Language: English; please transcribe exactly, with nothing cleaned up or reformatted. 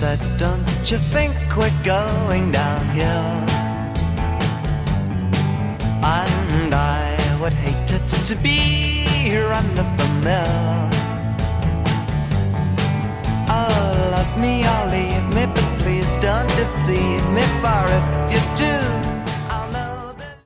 said, don't you think we're going downhill? And I would hate it to be run of the mill. Oh, love me or leave me, but please don't deceive me, for if you